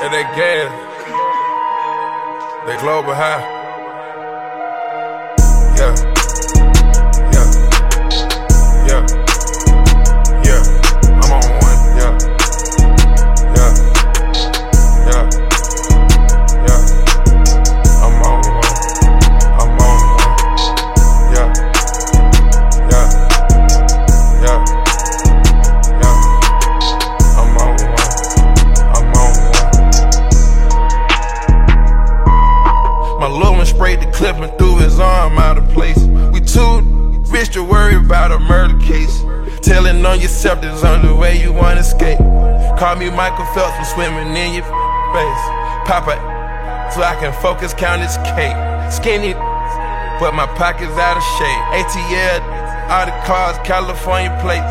And they gas, they global high. Yeah, yeah, yeah, yeah. I'm on one. Yeah, yeah, yeah, yeah. I'm on one. I'm on one. Yeah, yeah, yeah, yeah. I'm on one. I'm on one. My little one sprayed the clip and threw his arm out of place. We too rich to worry about a murder case. Telling on yourself there's only way you wanna escape. Call me Michael Phelps, I'm swimming in your face. Pop it, so I can focus, count this cake. Skinny, but my pocket's out of shape. ATL, all the cars, California plates.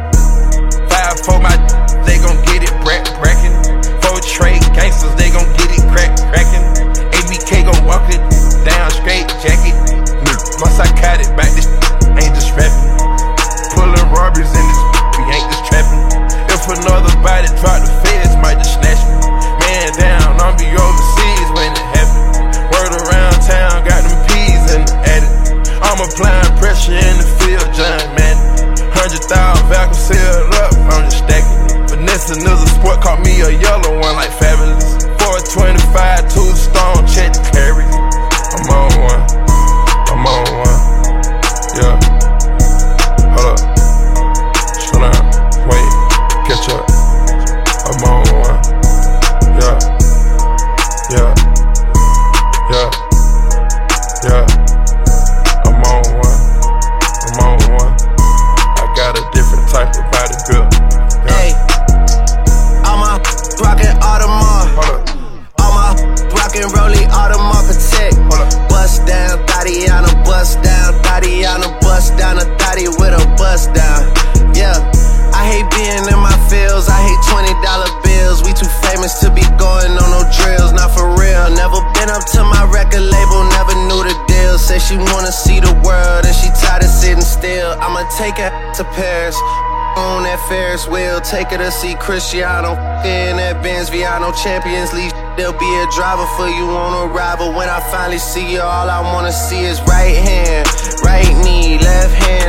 5-4, my they gon' get it brackin'. 4 trade gangsters, they gon' get it crackin'. ABK gon' walk it down straight, jacket. Once I cut it back, this ain't just rapping. Pullin' robberies in this, we ain't just trapping. If another body drop, the feds might just snatch me. Man down, I'm be overseas when it happen. Word around town, got them peas in the attic. I'm applying pressure in the field, John Madden. 100,000 vacuum sealed up, I'm just stacking. Finessing is a sport, caught me a yellow one like Fabulous. 425, 2 stone, check the clarity. I'm on one, I'm on one, yeah. Hold up, slow down, wait, catch up. I'm on one, yeah, yeah, yeah, yeah. I'm on one, I'm on one. I got a different type of body build. Yeah. Hey, I'm a rockin' Audemars. Hold up, I'm a rockin' Rollie Audemars Protect. hold up. Bust down, Tatiana, bust down, Tatiana, bust down a thotty with a bust down. Yeah, I hate being in my fields, I hate $20 bills. We too famous to be going on no drills, not for real. Never been up to my record label, never knew the deal. Say she wanna see the world and she tired of sitting still. I'ma take her to Paris, on that Ferris wheel, take her to see Cristiano. In that Benz Viano Champions League, there'll be a driver for you on arrival. When I finally see you, all I wanna see is right hand, right knee, left hand.